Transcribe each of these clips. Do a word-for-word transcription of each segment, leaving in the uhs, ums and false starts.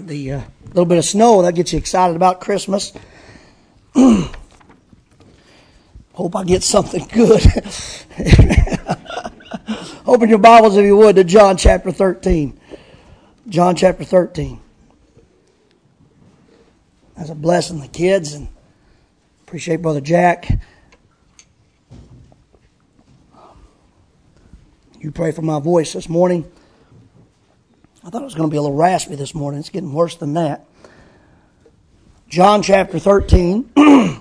The uh, little bit of snow, that gets you excited about Christmas. Hope I get something good. Open your Bibles, if you would, to John chapter thirteen. John chapter thirteen. That's a blessing, the kids, and appreciate Brother Jack. You pray for my voice this morning. I thought it was going to be a little raspy this morning. It's getting worse than that. John chapter thirteen.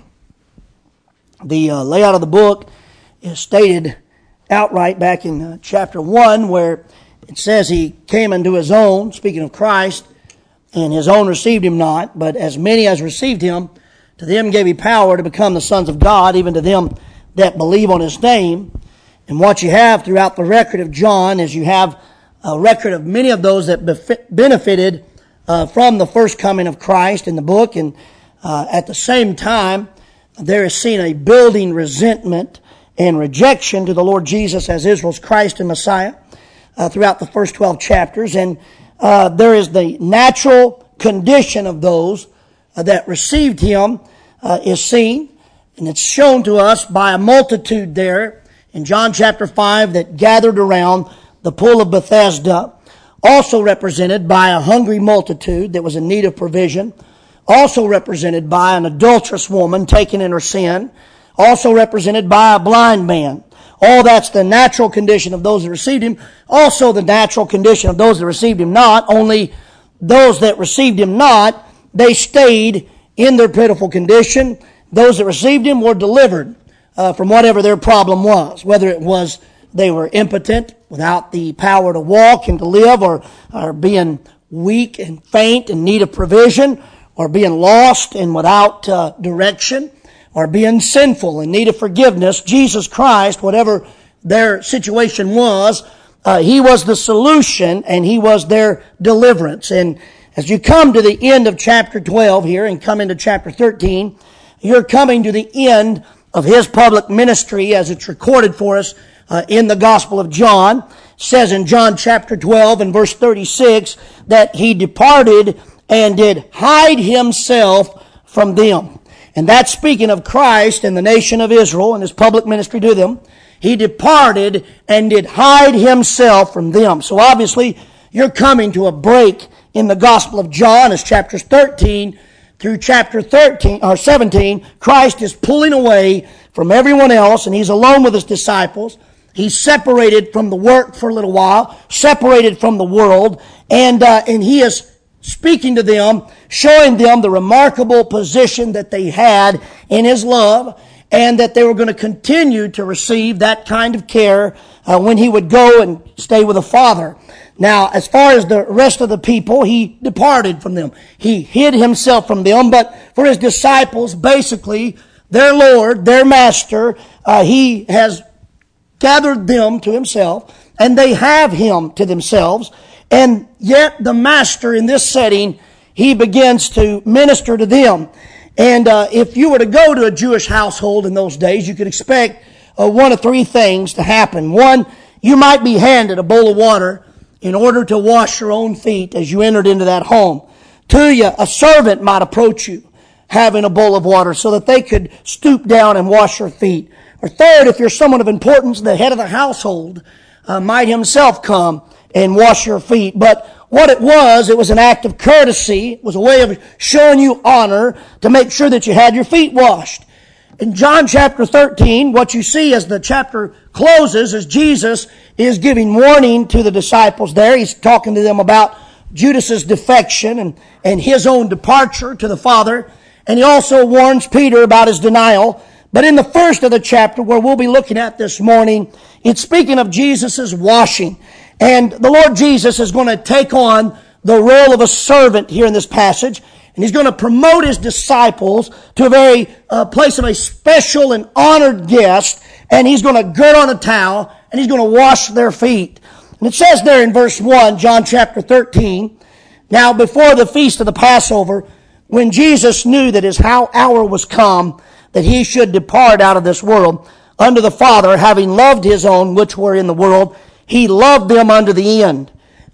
The uh, layout of the book is stated outright back in uh, chapter one, where it says he came unto his own, speaking of Christ, and his own received him not. But as many as received him, to them gave he power to become the sons of God, even to them that believe on his name. And what you have throughout the record of John is you have a record of many of those that bef- benefited uh, from the first coming of Christ in the book. And uh, at the same time, there is seen a building resentment and rejection to the Lord Jesus as Israel's Christ and Messiah uh, throughout the first twelve chapters. And uh, there is the natural condition of those uh, that received him uh, is seen. And it's shown to us by a multitude there in John chapter five that gathered around the pool of Bethesda, also represented by a hungry multitude that was in need of provision, also represented by an adulterous woman taken in her sin, also represented by a blind man. All that's the natural condition of those that received him, also the natural condition of those that received him not. Only those that received him not, they stayed in their pitiful condition. Those that received him were delivered uh, from whatever their problem was, whether it was they were impotent, without the power to walk and to live, or, or being weak and faint in need of provision, or being lost and without uh, direction, or being sinful in need of forgiveness. Jesus Christ, whatever their situation was, uh, he was the solution and he was their deliverance. And as you come to the end of chapter twelve here and come into chapter thirteen, you're coming to the end of his public ministry as it's recorded for us uh, in the Gospel of John. It says in John chapter twelve and verse thirty-six that he departed and did hide himself from them. And that's speaking of Christ and the nation of Israel and his public ministry to them. He departed and did hide himself from them. So obviously, you're coming to a break in the Gospel of John as chapters thirteen through chapter thirteen or seventeen. Christ is pulling away from everyone else and he's alone with his disciples. He's separated from the work for a little while, separated from the world, and uh, and he is speaking to them, showing them the remarkable position that they had in his love, and that they were going to continue to receive that kind of care uh, when he would go and stay with the Father. Now, as far as the rest of the people, he departed from them. He hid himself from them, but for his disciples, basically, their Lord, their Master, uh, he has gathered them to himself, and they have him to themselves. And yet the Master in this setting, he begins to minister to them. And uh, if you were to go to a Jewish household in those days, you could expect uh, one of three things to happen. One, you might be handed a bowl of water in order to wash your own feet as you entered into that home. Two, you, a servant might approach you having a bowl of water so that they could stoop down and wash your feet. Or third, if you're someone of importance, the head of the household uh, might himself come and wash your feet. But what it was, it was an act of courtesy. It was a way of showing you honor to make sure that you had your feet washed. In John chapter thirteen, what you see as the chapter closes is Jesus is giving warning to the disciples there. He's talking to them about Judas's defection and, and his own departure to the Father. And he also warns Peter about his denial. But in the first of the chapter, where we'll be looking at this morning, it's speaking of Jesus' washing. And the Lord Jesus is going to take on the role of a servant here in this passage. And he's going to promote his disciples to a very uh, place of a special and honored guest. And he's going to gird on a towel and he's going to wash their feet. And it says there in verse one, John chapter thirteen, now before the feast of the Passover, when Jesus knew that his hour was come, that he should depart out of this world unto the Father, having loved his own which were in the world, he loved them unto the end.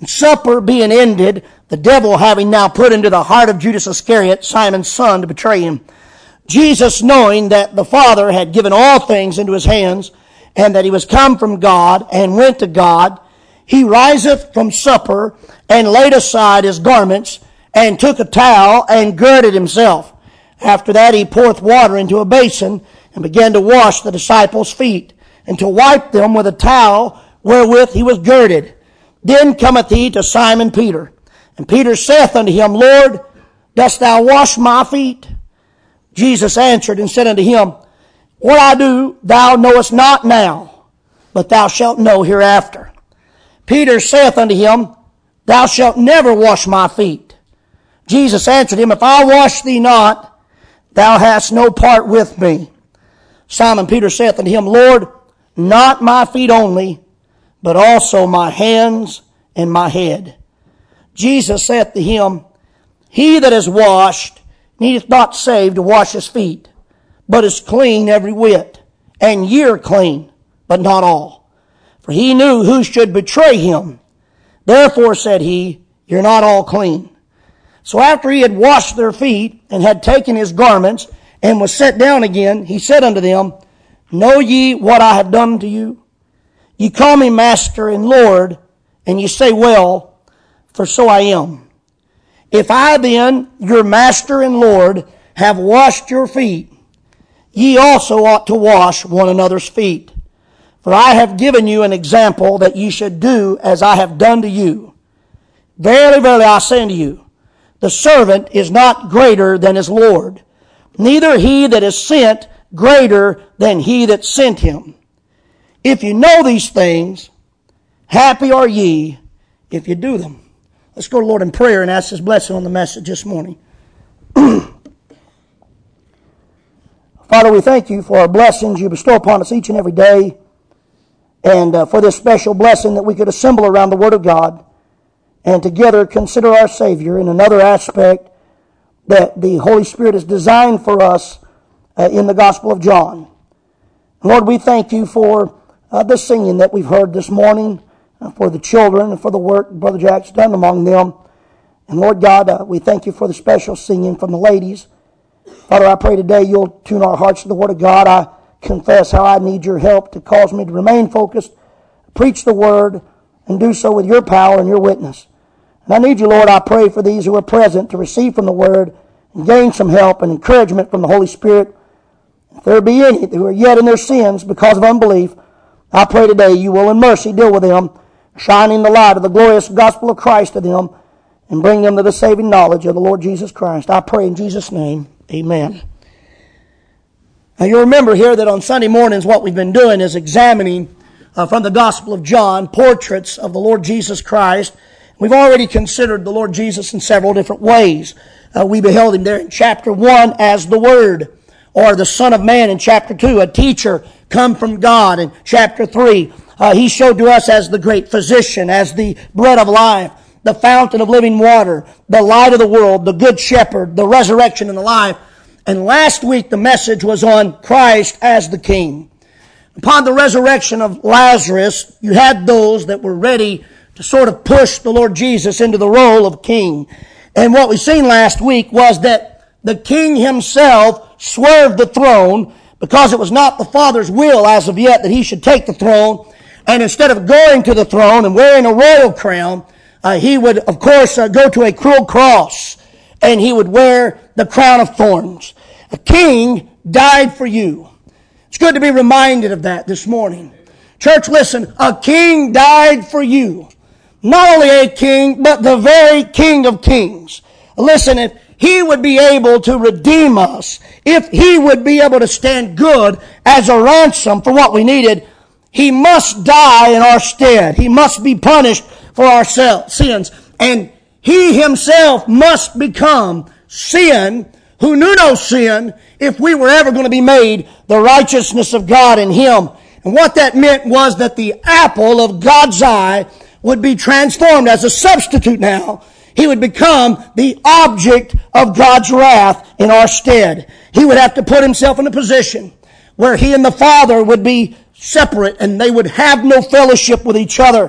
Supper being ended, the devil having now put into the heart of Judas Iscariot, Simon's son, to betray him, Jesus, knowing that the Father had given all things into his hands, and that he was come from God and went to God, he riseth from supper and laid aside his garments and took a towel and girded himself. After that he poureth water into a basin and began to wash the disciples' feet and to wipe them with a towel wherewith he was girded. Then cometh he to Simon Peter. And Peter saith unto him, Lord, dost thou wash my feet? Jesus answered and said unto him, What I do thou knowest not now, but thou shalt know hereafter. Peter saith unto him, Thou shalt never wash my feet. Jesus answered him, If I wash thee not, thou hast no part with me. Simon Peter saith unto him, Lord, not my feet only, but also my hands and my head. Jesus saith to him, He that is washed needeth not save to wash his feet, but is clean every whit, and ye are clean, but not all. For he knew who should betray him. Therefore said he, You're not all clean. So after he had washed their feet, and had taken his garments, and was set down again, he said unto them, Know ye what I have done to you? Ye call me Master and Lord, and ye say, Well, for so I am. If I then, your Master and Lord, have washed your feet, ye also ought to wash one another's feet. For I have given you an example that ye should do as I have done to you. Verily, verily, I say unto you, the servant is not greater than his Lord, neither he that is sent greater than he that sent him. If you know these things, happy are ye if you do them. Let's go to the Lord in prayer and ask his blessing on the message this morning. Father, we thank you for our blessings you bestow upon us each and every day, and uh, for this special blessing that we could assemble around the Word of God and together consider our Savior in another aspect that the Holy Spirit has designed for us uh, in the Gospel of John. Lord, we thank you for uh, the singing that we've heard this morning, uh, for the children and for the work Brother Jack's done among them. And Lord God, uh, we thank you for the special singing from the ladies. Father, I pray today you'll tune our hearts to the Word of God. I confess how I need your help to cause me to remain focused, preach the Word, and do so with your power and your witness. And I need you, Lord, I pray for these who are present to receive from the Word and gain some help and encouragement from the Holy Spirit. If there be any who are yet in their sins because of unbelief, I pray today you will in mercy deal with them, shining the light of the glorious gospel of Christ to them, and bring them to the saving knowledge of the Lord Jesus Christ. I pray in Jesus' name, amen. Now you remember here that on Sunday mornings what we've been doing is examining uh, from the Gospel of John portraits of the Lord Jesus Christ. We've already considered the Lord Jesus in several different ways. Uh, we beheld him there in chapter one as the Word, or the Son of Man in chapter two, a teacher come from God in chapter three. Uh, he showed to us as the great physician, as the bread of life, the fountain of living water, the light of the world, the good shepherd, the resurrection and the life. And last week the message was on Christ as the King. Upon the resurrection of Lazarus, you had those that were ready to sort of push the Lord Jesus into the role of King. And what we seen last week was that the King himself swerved the throne because it was not the Father's will as of yet that he should take the throne. And instead of going to the throne and wearing a royal crown, uh, he would, of course, uh, go to a cruel cross, and he would wear the crown of thorns. A king died for you. It's good to be reminded of that this morning. Church, listen, a king died for you. Not only a king, but the very King of Kings. Listen, if he would be able to redeem us, if he would be able to stand good as a ransom for what we needed, he must die in our stead. He must be punished for our sins. And he himself must become sin, who knew no sin, if we were ever going to be made the righteousness of God in him. And what that meant was that the apple of God's eye would be transformed as a substitute now. He would become the object of God's wrath in our stead. He would have to put himself in a position where he and the Father would be separate and they would have no fellowship with each other.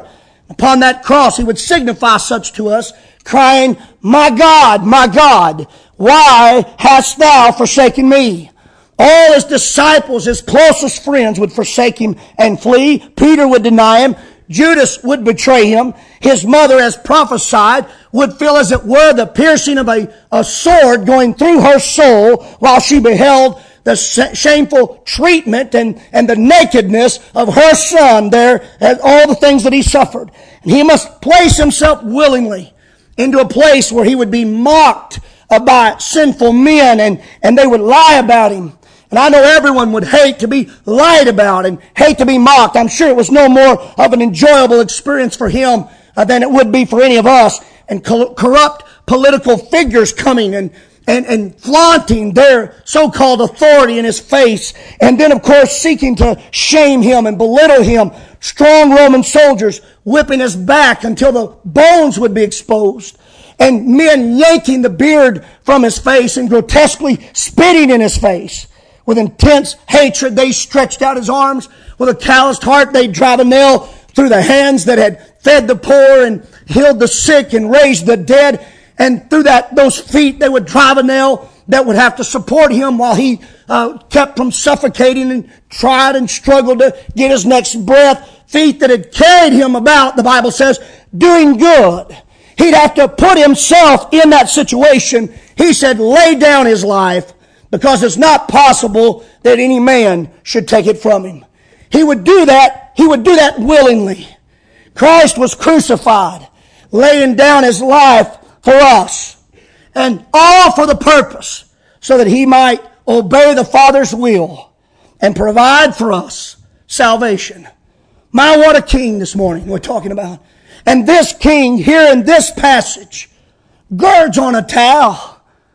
Upon that cross, he would signify such to us, crying, "My God, my God, why hast thou forsaken me?" All his disciples, his closest friends, would forsake him and flee. Peter would deny him. Judas would betray him. His mother, as prophesied, would feel as it were the piercing of a, a sword going through her soul while she beheld the shameful treatment and, and the nakedness of her son there, and all the things that he suffered. And he must place himself willingly into a place where he would be mocked by sinful men, and, and they would lie about him. And I know everyone would hate to be lied about and hate to be mocked. I'm sure it was no more of an enjoyable experience for him uh, than it would be for any of us. And co- corrupt political figures coming and, and, and flaunting their so-called authority in his face. And then, of course, seeking to shame him and belittle him. Strong Roman soldiers whipping his back until the bones would be exposed. And men yanking the beard from his face and grotesquely spitting in his face. With intense hatred, they stretched out his arms. With a calloused heart, they'd drive a nail through the hands that had fed the poor and healed the sick and raised the dead. And through that, those feet, they would drive a nail that would have to support him while he uh, kept from suffocating and tried and struggled to get his next breath. Feet that had carried him about, the Bible says, doing good. He'd have to put himself in that situation. He said, lay down his life, because it's not possible that any man should take it from him. He would do that. He would do that willingly. Christ was crucified, laying down his life for us, and all for the purpose so that he might obey the Father's will and provide for us salvation. My, what a king this morning we're talking about. And this king here in this passage girds on a towel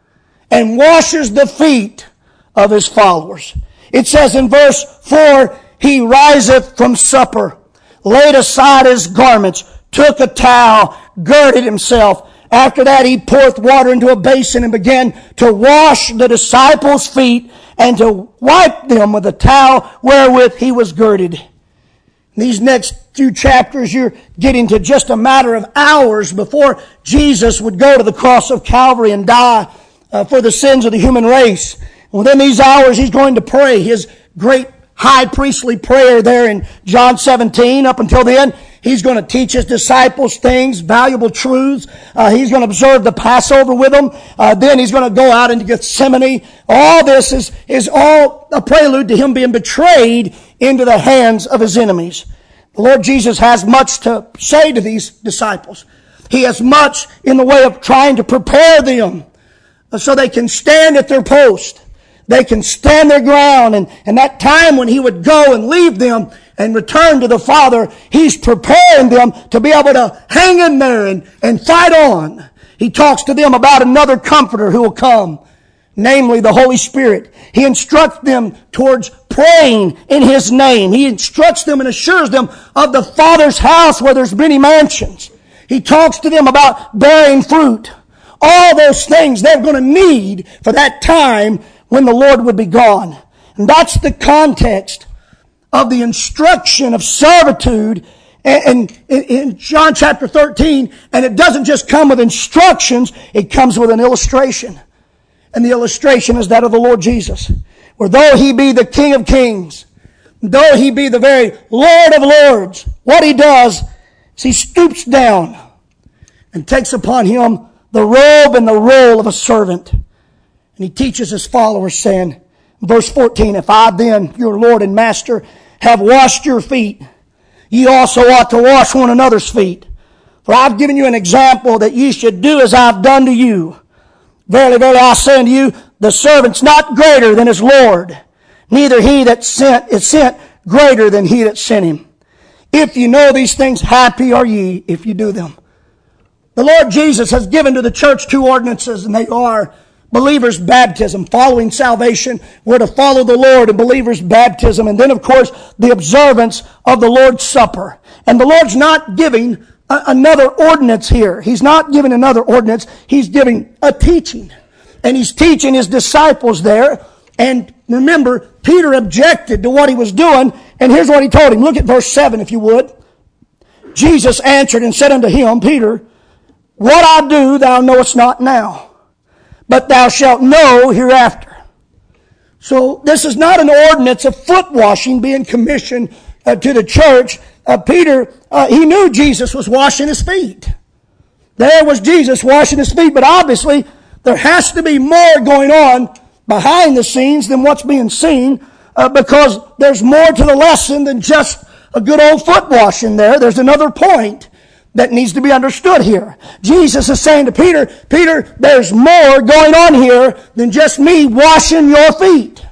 and washes the feet of his followers. It says in verse four, he riseth from supper, laid aside his garments, took a towel, girded himself. After that, he poureth water into a basin and began to wash the disciples' feet and to wipe them with the towel wherewith he was girded. In these next few chapters, you're getting to just a matter of hours before Jesus would go to the cross of Calvary and die Uh, for the sins of the human race. Within these hours, he's going to pray his great high priestly prayer there in John seventeen. Up until then, he's going to teach his disciples things, valuable truths. Uh, he's going to observe the Passover with them. Uh, then he's going to go out into Gethsemane. All this is, is all a prelude to him being betrayed into the hands of his enemies. The Lord Jesus has much to say to these disciples. He has much in the way of trying to prepare them so they can stand at their post. They can stand their ground. And, and that time when he would go and leave them and return to the Father, he's preparing them to be able to hang in there and, and fight on. He talks to them about another comforter who will come, namely the Holy Spirit. He instructs them towards praying in his name. He instructs them and assures them of the Father's house where there's many mansions. He talks to them about bearing fruit. All those things they're going to need for that time when the Lord would be gone. And that's the context of the instruction of servitude in, in, in John chapter thirteen. And it doesn't just come with instructions, it comes with an illustration. And the illustration is that of the Lord Jesus. Where though he be the King of Kings, though he be the very Lord of Lords, what he does is he stoops down and takes upon him the robe and the role of a servant. And he teaches his followers, saying, verse fourteen, if I then, your Lord and Master, have washed your feet, ye also ought to wash one another's feet. For I've given you an example that ye should do as I've done to you. Verily, verily, I say unto you, the servant's not greater than his Lord, neither he that sent is sent greater than he that sent him. If you know these things, happy are ye if you do them. The Lord Jesus has given to the church two ordinances, and they are believers' baptism. Following salvation, we're to follow the Lord in believers' baptism. And then, of course, the observance of the Lord's Supper. And the Lord's not giving a, another ordinance here. He's not giving another ordinance. He's giving a teaching. And he's teaching his disciples there. And remember, Peter objected to what he was doing. And here's what he told him. Look at verse seven, if you would. Jesus answered and said unto him, Peter, what I do thou knowest not now, but thou shalt know hereafter. So this is not an ordinance of foot washing being commissioned uh, to the church. Uh, Peter, uh, he knew Jesus was washing his feet. There was Jesus washing his feet, but obviously there has to be more going on behind the scenes than what's being seen, uh, because there's more to the lesson than just a good old foot washing there. There's another point that needs to be understood here. Jesus is saying to Peter, Peter, there's more going on here than just me washing your feet.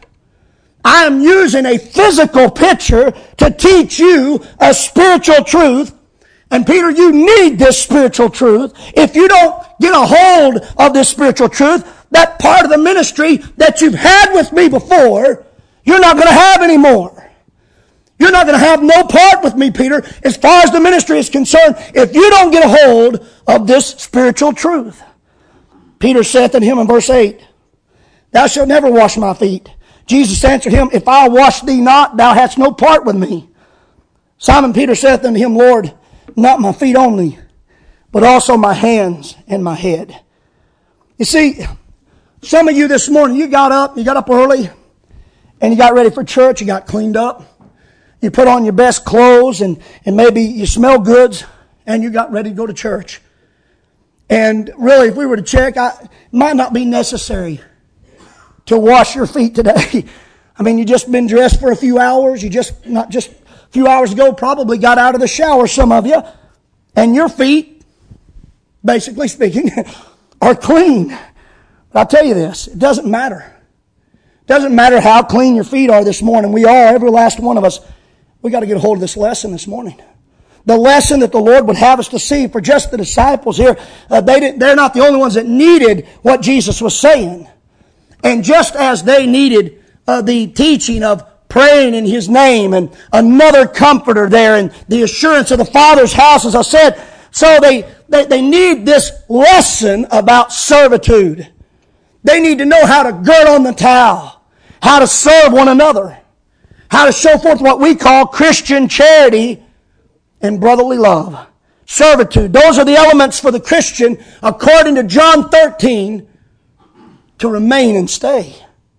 I am using a physical picture to teach you a spiritual truth. And Peter, you need this spiritual truth. If you don't get a hold of this spiritual truth, that part of the ministry that you've had with me before, you're not going to have anymore. You're not going to have no part with me, Peter, as far as the ministry is concerned, if you don't get a hold of this spiritual truth. Peter saith unto him in verse eight, thou shalt never wash my feet. Jesus answered him, if I wash thee not, thou hast no part with me. Simon Peter saith unto him, Lord, not my feet only, but also my hands and my head. You see, some of you this morning, you got up, you got up early, and you got ready for church, you got cleaned up. You put on your best clothes and, and maybe you smell goods and you got ready to go to church. And really, if we were to check, I, it might not be necessary to wash your feet today. I mean, you just been dressed for a few hours. You just, not just a few hours ago, probably got out of the shower, some of you. And your feet, basically speaking, are clean. But I'll tell you this, it doesn't matter. It doesn't matter how clean your feet are this morning. We are, every last one of us. We got to get a hold of this lesson this morning. The lesson that the Lord would have us to see for just the disciples here. Uh, they didn't, they're not the only ones that needed what Jesus was saying. And just as they needed uh, the teaching of praying in His name and another comforter there and the assurance of the Father's house, as I said, so they, they, they need this lesson about servitude. They need to know how to gird on the towel, how to serve one another, how to show forth what we call Christian charity and brotherly love. Servitude. Those are the elements for the Christian, according to John thirteen, to remain and stay.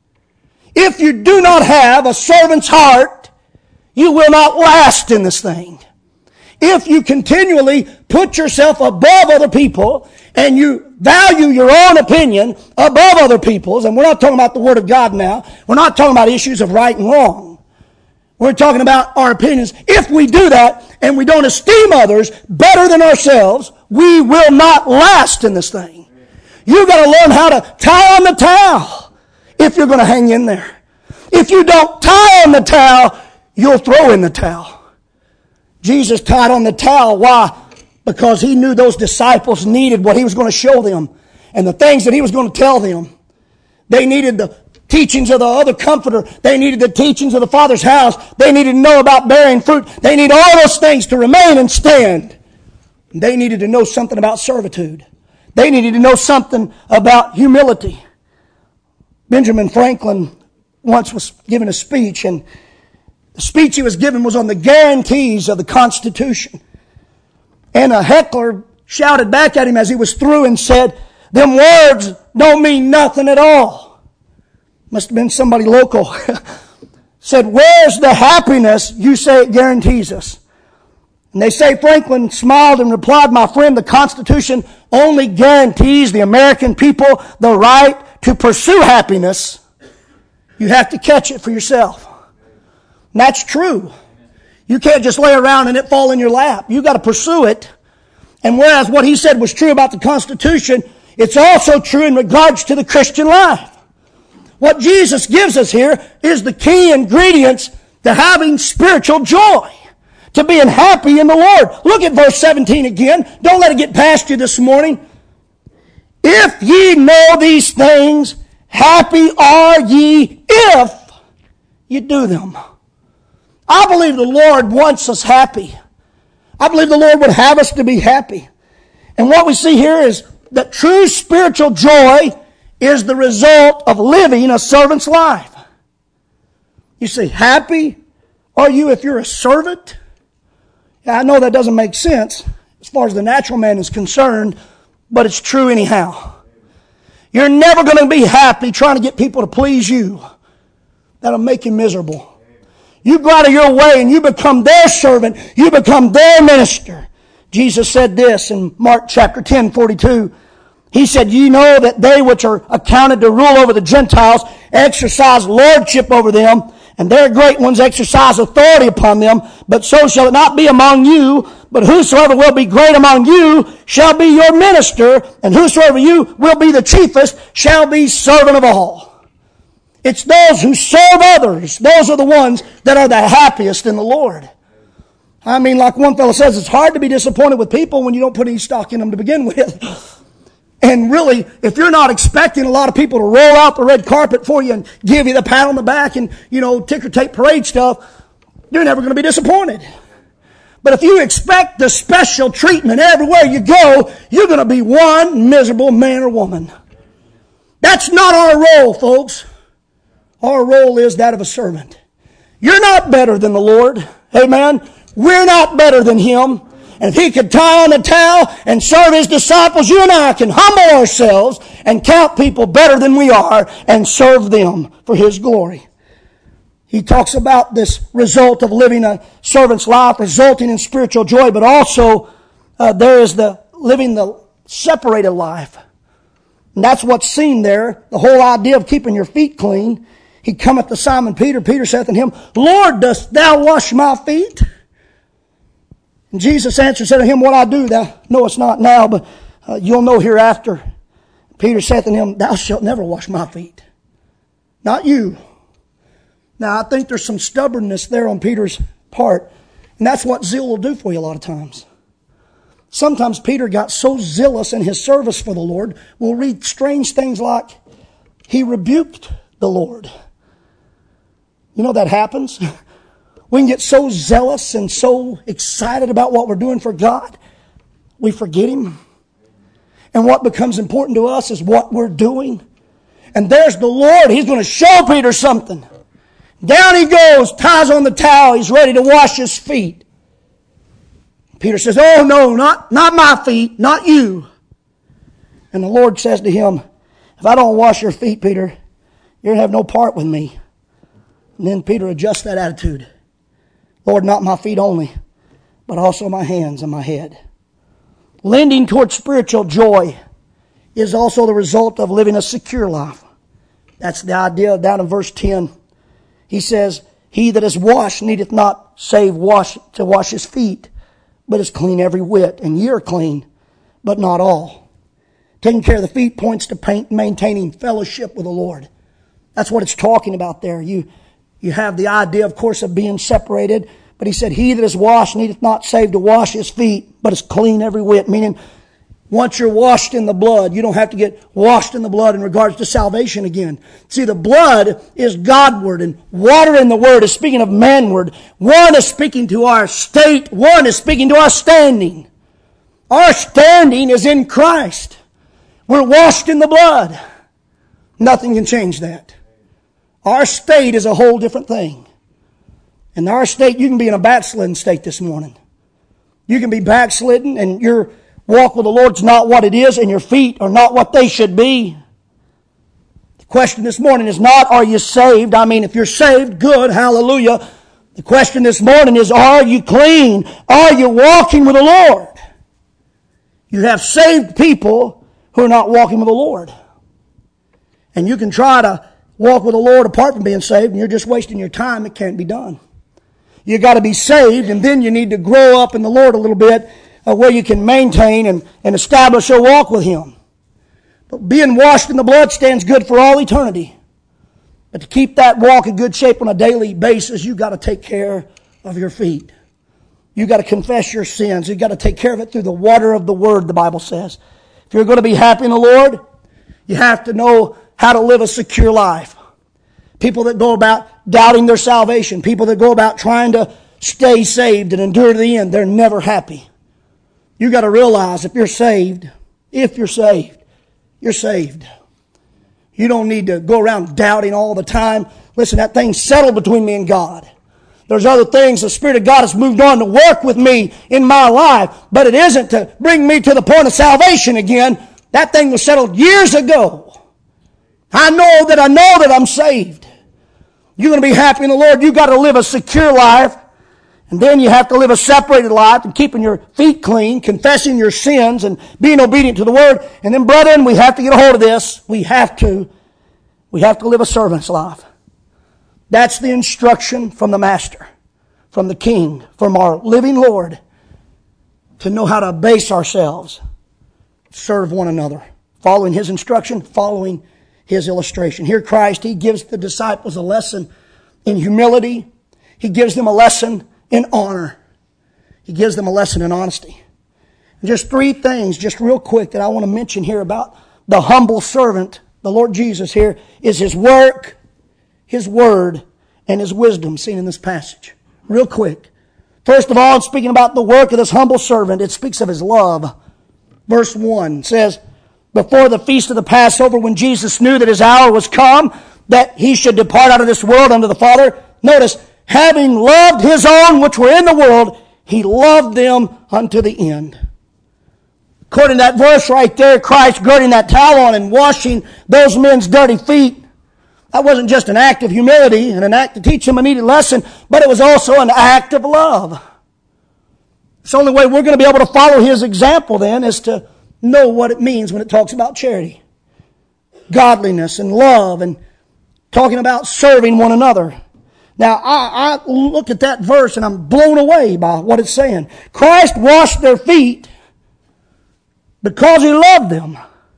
If you do not have a servant's heart, you will not last in this thing. If you continually put yourself above other people and you value your own opinion above other people's, and we're not talking about the Word of God now, we're not talking about issues of right and wrong. We're talking about our opinions. If we do that and we don't esteem others better than ourselves, we will not last in this thing. You've got to learn how to tie on the towel if you're going to hang in there. If you don't tie on the towel, you'll throw in the towel. Jesus tied on the towel. Why? Because He knew those disciples needed what He was going to show them and the things that He was going to tell them. They needed the teachings of the other comforter. They needed the teachings of the Father's house. They needed to know about bearing fruit. They need all those things to remain and stand. They needed to know something about servitude. They needed to know something about humility. Benjamin Franklin once was given a speech, and the speech he was given was on the guarantees of the Constitution. And a heckler shouted back at him as he was through and said, them words don't mean nothing at all. Must have been somebody local. Said, where's the happiness you say it guarantees us? And they say Franklin smiled and replied, my friend, the Constitution only guarantees the American people the right to pursue happiness. You have to catch it for yourself. And that's true. You can't just lay around and it fall in your lap. You got to pursue it. And whereas what he said was true about the Constitution, it's also true in regards to the Christian life. What Jesus gives us here is the key ingredients to having spiritual joy, to being happy in the Lord. Look at verse seventeen again. Don't let it get past you this morning. If ye know these things, happy are ye if you do them. I believe the Lord wants us happy. I believe the Lord would have us to be happy. And what we see here is that true spiritual joy is the result of living a servant's life. You say, happy are you if you're a servant? I know that doesn't make sense as far as the natural man is concerned, but it's true anyhow. You're never going to be happy trying to get people to please you. That'll make you miserable. You go out of your way and you become their servant. You become their minister. Jesus said this in Mark chapter ten, forty-two. He said, "Ye know that they which are accounted to rule over the Gentiles exercise lordship over them, and their great ones exercise authority upon them. But so shall it not be among you. But whosoever will be great among you shall be your minister, and whosoever you will be the chiefest shall be servant of all." It's those who serve others. Those are the ones that are the happiest in the Lord. I mean, like one fellow says, it's hard to be disappointed with people when you don't put any stock in them to begin with. And really, if you're not expecting a lot of people to roll out the red carpet for you and give you the pat on the back and, you know, ticker tape parade stuff, you're never going to be disappointed. But if you expect the special treatment everywhere you go, you're going to be one miserable man or woman. That's not our role, folks. Our role is that of a servant. You're not better than the Lord. Amen. We're not better than Him. And if He could tie on a towel and serve His disciples, you and I can humble ourselves and count people better than we are and serve them for His glory. He talks about this result of living a servant's life, resulting in spiritual joy, but also uh, there is the living the separated life. And that's what's seen there, the whole idea of keeping your feet clean. He cometh to Simon Peter. Peter saith unto Him, "Lord, dost Thou wash my feet?" And Jesus answered, said to him, "What I do, thou knowest not now, but uh, you'll know hereafter." Peter saith unto him, "Thou shalt never wash my feet." Not you. Now, I think there's some stubbornness there on Peter's part. And that's what zeal will do for you a lot of times. Sometimes Peter got so zealous in his service for the Lord, we'll read strange things like, he rebuked the Lord. You know that happens? We can get so zealous and so excited about what we're doing for God, we forget Him. And what becomes important to us is what we're doing. And there's the Lord. He's going to show Peter something. Down he goes, ties on the towel. He's ready to wash his feet. Peter says, "Oh no, not, not my feet, not you." And the Lord says to him, "If I don't wash your feet, Peter, you're going to have no part with me." And then Peter adjusts that attitude. "Lord, not my feet only, but also my hands and my head." Lending towards spiritual joy is also the result of living a secure life. That's the idea down in verse ten. He says, "He that is washed needeth not save wash to wash his feet, but is clean every whit. And ye are clean, but not all." Taking care of the feet points to maintaining fellowship with the Lord. That's what it's talking about there. You, you have the idea, of course, of being separated. But he said, "He that is washed needeth not save to wash his feet, but is clean every whit." Meaning, once you're washed in the blood, you don't have to get washed in the blood in regards to salvation again. See, the blood is Godward, and water in the Word is speaking of manward. One is speaking to our state. One is speaking to our standing. Our standing is in Christ. We're washed in the blood. Nothing can change that. Our state is a whole different thing. In our state, you can be in a backslidden state this morning. You can be backslidden and your walk with the Lord's not what it is, and your feet are not what they should be. The question this morning is not, are you saved? I mean, if you're saved, good, hallelujah. The question this morning is, are you clean? Are you walking with the Lord? You have saved people who are not walking with the Lord. And you can try to walk with the Lord apart from being saved, and you're just wasting your time. It can't be done. You got to be saved, and then you need to grow up in the Lord a little bit, uh, where you can maintain and, and establish a walk with Him. But being washed in the blood stands good for all eternity. But to keep that walk in good shape on a daily basis, you've got to take care of your feet. You've got to confess your sins. You've got to take care of it through the water of the Word, the Bible says. If you're going to be happy in the Lord, you have to know how to live a secure life. People that go about doubting their salvation, people that go about trying to stay saved and endure to the end, they're never happy. You've got to realize if you're saved, if you're saved, you're saved. You don't need to go around doubting all the time. Listen, that thing's settled between me and God. There's other things the Spirit of God has moved on to work with me in my life, but it isn't to bring me to the point of salvation again. That thing was settled years ago. I know that I know that I'm saved. You're going to be happy in the Lord. You've got to live a secure life. And then you have to live a separated life and keeping your feet clean, confessing your sins and being obedient to the Word. And then, brethren, we have to get a hold of this. We have to. We have to live a servant's life. That's the instruction from the Master, from the King, from our living Lord, to know how to base ourselves, serve one another, following His instruction, following His illustration. Here Christ, He gives the disciples a lesson in humility. He gives them a lesson in honor. He gives them a lesson in honesty. And just three things, just real quick, that I want to mention here about the humble servant, the Lord Jesus here, is His work, His word, and His wisdom seen in this passage. Real quick. First of all, in speaking about the work of this humble servant, it speaks of His love. Verse one says, before the feast of the Passover, when Jesus knew that His hour was come, that He should depart out of this world unto the Father, notice, having loved His own which were in the world, He loved them unto the end. According to that verse right there, Christ girding that towel on and washing those men's dirty feet, that wasn't just an act of humility and an act to teach them a needed lesson, but it was also an act of love. It's the only way we're going to be able to follow His example then is to know what it means when it talks about charity, godliness and love, and talking about serving one another. Now, I, I look at that verse and I'm blown away by what it's saying. Christ washed their feet because He loved them.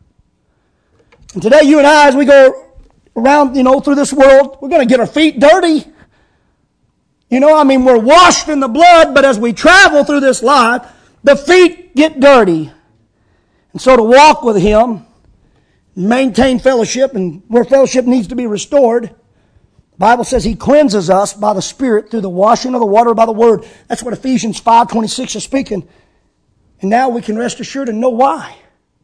And today you and I, as we go around, you know, through this world, we're going to get our feet dirty. You know, I mean, we're washed in the blood, but as we travel through this life, the feet get dirty. And so to walk with Him, maintain fellowship, and where fellowship needs to be restored, the Bible says He cleanses us by the Spirit through the washing of the water by the Word. That's what Ephesians five twenty-six is speaking. And now we can rest assured and know why.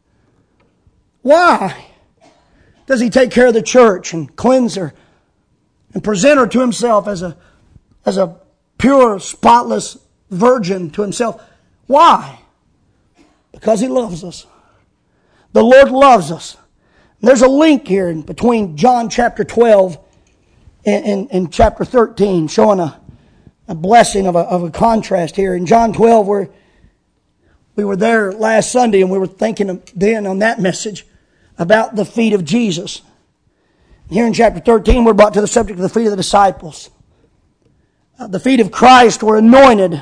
Why does He take care of the church and cleanse her and present her to Himself as a, as a pure, spotless virgin to Himself? Why? Because He loves us. The Lord loves us. And there's a link here between John chapter twelve and, and, and chapter thirteen, showing a, a blessing of a, of a contrast here. In John twelve, where we were there last Sunday and we were thinking then on that message about the feet of Jesus. Here in chapter thirteen, we're brought to the subject of the feet of the disciples. Uh, the feet of Christ were anointed.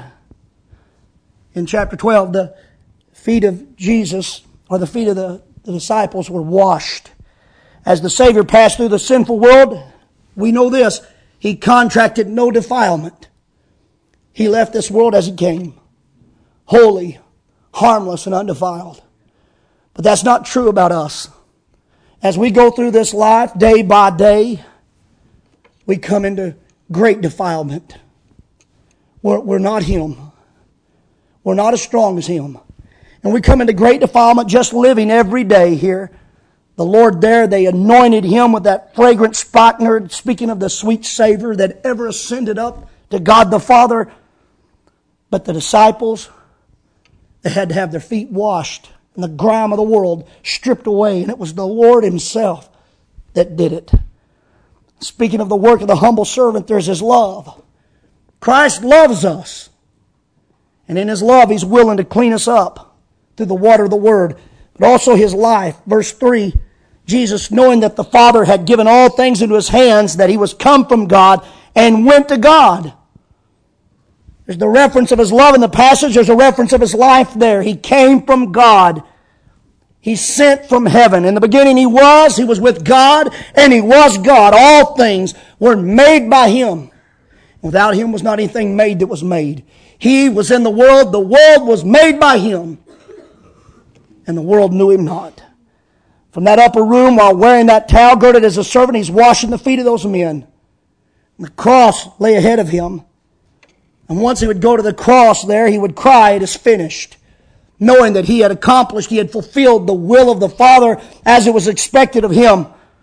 In chapter twelve, the feet of Jesus, or the feet of the, the disciples, were washed. As the Savior passed through the sinful world, we know this, He contracted no defilement. He left this world as He came, holy, harmless, and undefiled. But that's not true about us. As we go through this life, day by day, we come into great defilement. We're, we're not Him. We're not as strong as Him. And we come into great defilement just living every day here. The Lord there, they anointed Him with that fragrant spikenard, speaking of the sweet savor that ever ascended up to God the Father. But the disciples, they had to have their feet washed and the grime of the world stripped away. And it was the Lord Himself that did it. Speaking of the work of the humble servant, there's His love. Christ loves us. And in His love, He's willing to clean us up through the water of the Word. But also His life. Verse three, Jesus, knowing that the Father had given all things into His hands, that He was come from God and went to God. There's the reference of His love in the passage. There's a reference of His life there. He came from God. He's sent from heaven. In the beginning He was. He was with God, and He was God. All things were made by Him. Without Him was not anything made that was made. He was in the world. The world was made by Him, and the world knew Him not. From that upper room, while wearing that towel, girded as a servant, He's washing the feet of those men. The cross lay ahead of Him. And once He would go to the cross there, He would cry, "It is finished," knowing that He had accomplished, He had fulfilled the will of the Father as it was expected of Him.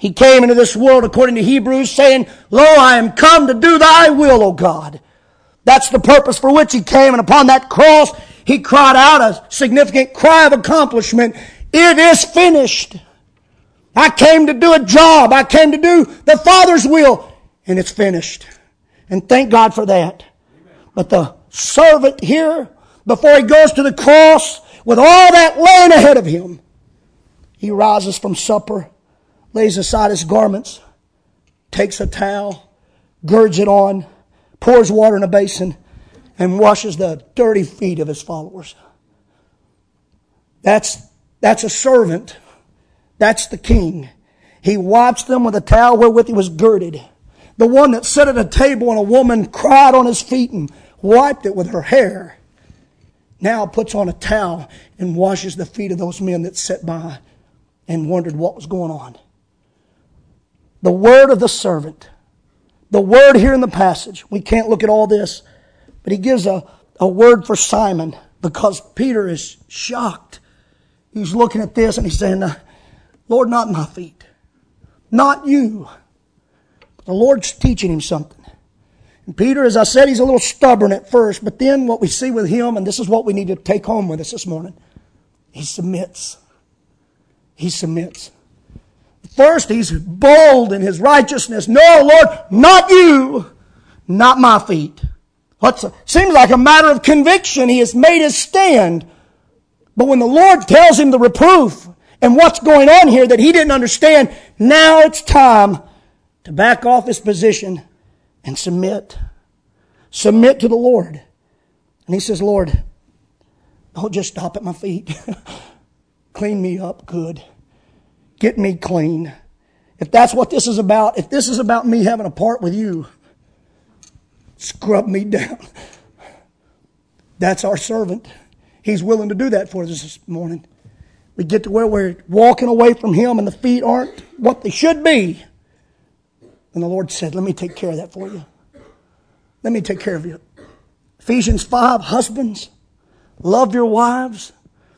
He came into this world, according to Hebrews, saying, Lo, I am come to do thy will, O God. That's the purpose for which he came. And upon that cross, he cried out a significant cry of accomplishment. It is finished. I came to do a job. I came to do the Father's will. And it's finished. And thank God for that. But the servant here, before he goes to the cross, with all that laying ahead of him, he rises from supper, lays aside his garments, takes a towel, girds it on, pours water in a basin, and washes the dirty feet of his followers. That's, that's a servant. That's the king. He wipes them with a towel wherewith he was girded. The one that sat at a table and a woman cried on his feet and wiped it with her hair, now puts on a towel and washes the feet of those men that sat by and wondered what was going on. The word of the servant. The word here in the passage. We can't look at all this, but he gives a, a word for Simon because Peter is shocked. He's looking at this and he's saying, Lord, not my feet. Not you. The Lord's teaching him something. And Peter, as I said, he's a little stubborn at first, but then what we see with him, and this is what we need to take home with us this morning, he submits. He submits. First, he's bold in his righteousness. No, Lord, not you, not my feet. What's a, seems like a matter of conviction. He has made his stand. But when the Lord tells him the reproof and what's going on here that he didn't understand, now it's time to back off his position and submit. Submit to the Lord. And he says, Lord, don't just stop at my feet. Clean me up good. Get me clean. If that's what this is about, if this is about me having a part with you, scrub me down. That's our servant. He's willing to do that for us this morning. We get to where we're walking away from him and the feet aren't what they should be. And the Lord said, let me take care of that for you. Let me take care of you. Ephesians five, husbands, love your wives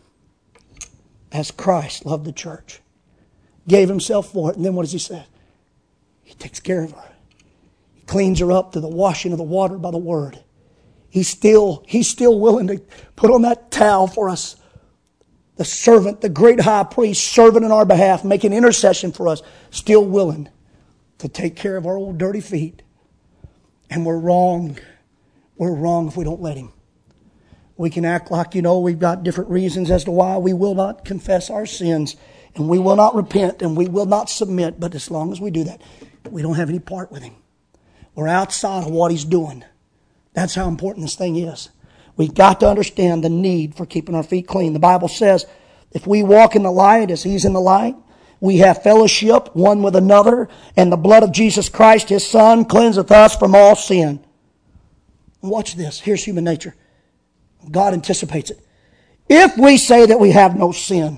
as Christ loved the church. Gave himself for it. And then what does he say? He takes care of her. He cleans her up through the washing of the water by the word. He's still, he's still willing to put on that towel for us. The servant, the great high priest, serving in our behalf, making intercession for us, still willing to take care of our old dirty feet. And we're wrong. We're wrong if we don't let him. We can act like, you know, we've got different reasons as to why we will not confess our sins. And we will not repent and we will not submit. But as long as we do that, we don't have any part with him. We're outside of what he's doing. That's how important this thing is. We've got to understand the need for keeping our feet clean. The Bible says, if we walk in the light as he's in the light, we have fellowship one with another, and the blood of Jesus Christ, his Son, cleanseth us from all sin. And watch this. Here's human nature. God anticipates it. If we say that we have no sin,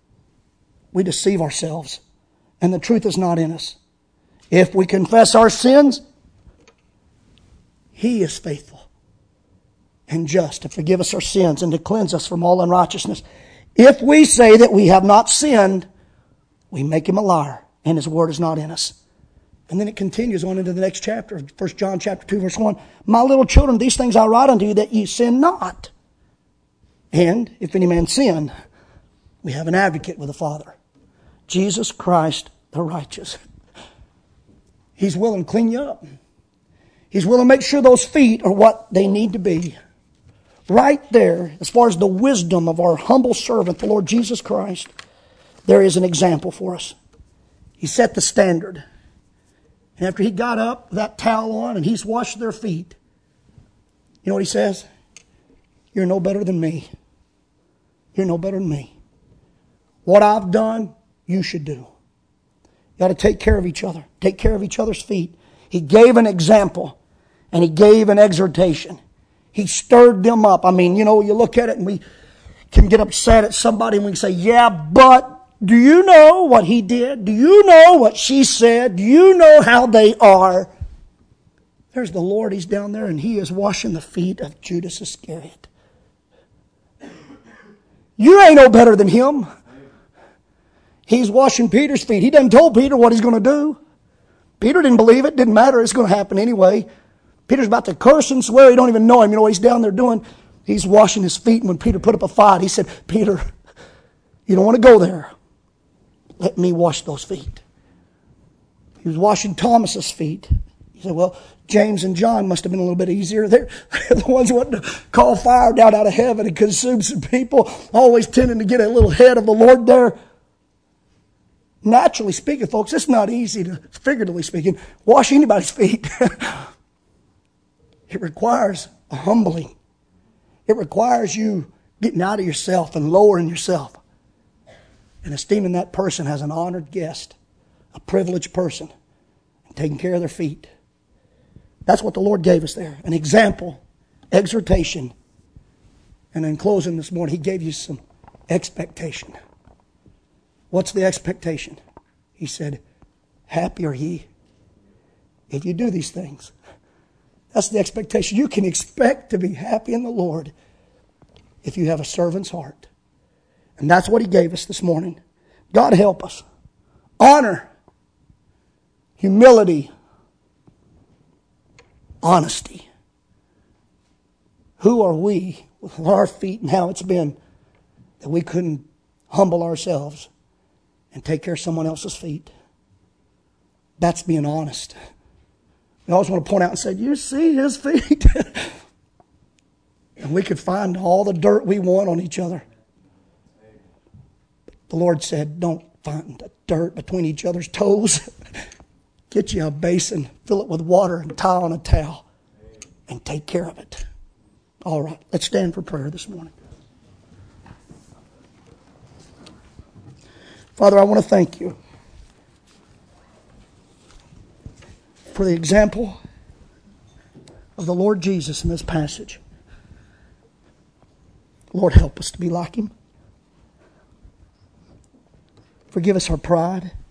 we deceive ourselves, and the truth is not in us. If we confess our sins, he is faithful and just to forgive us our sins and to cleanse us from all unrighteousness. If we say that we have not sinned, we make him a liar, and his word is not in us. And then it continues on into the next chapter, First John chapter two, verse one. My little children, these things I write unto you, that ye sin not. And if any man sin, we have an advocate with the Father, Jesus Christ the righteous. He's willing to clean you up. He's willing to make sure those feet are what they need to be. Right there, as far as the wisdom of our humble servant, the Lord Jesus Christ, there is an example for us. He set the standard. And after he got up with that towel on and he's washed their feet, you know what he says? You're no better than me. You're no better than me. What I've done, you should do. You got to take care of each other. Take care of each other's feet. He gave an example and he gave an exhortation. He stirred them up. I mean, you know, you look at it and we can get upset at somebody and we can say, yeah, but do you know what he did? Do you know what she said? Do you know how they are? There's the Lord. He's down there and he is washing the feet of Judas Iscariot. You ain't no better than him. He's washing Peter's feet. He done told Peter what he's going to do. Peter didn't believe it. Didn't matter. It's going to happen anyway. Peter's about to curse and swear he don't even know him. You know what he's down there doing? He's washing his feet. And when Peter put up a fight, he said, Peter, you don't want to go there. Let me wash those feet. He was washing Thomas's feet. He said, well, James and John must have been a little bit easier. They're the ones who wanted to call fire down out of heaven and consume some people, always tending to get a little ahead of the Lord there. Naturally speaking, folks, it's not easy to, figuratively speaking, wash anybody's feet. It requires a humbling. It requires you getting out of yourself and lowering yourself and esteeming that person as an honored guest, a privileged person, and taking care of their feet. That's what the Lord gave us there. An example, exhortation. And in closing this morning, He gave you some expectation. What's the expectation? He said, happy are ye if you do these things. That's the expectation. You can expect to be happy in the Lord if you have a servant's heart. And that's what He gave us this morning. God help us. Honor, humility, honesty. Who are we with our feet and how it's been that we couldn't humble ourselves and take care of someone else's feet? That's being honest. We always want to point out and say, you see his feet? And we could find all the dirt we want on each other. The Lord said, don't find the dirt between each other's toes. Get you a basin, fill it with water, and tie on a towel, and take care of it. All right, let's stand for prayer this morning. Father, I want to thank you for the example of the Lord Jesus in this passage. Lord, help us to be like Him. Forgive us our pride.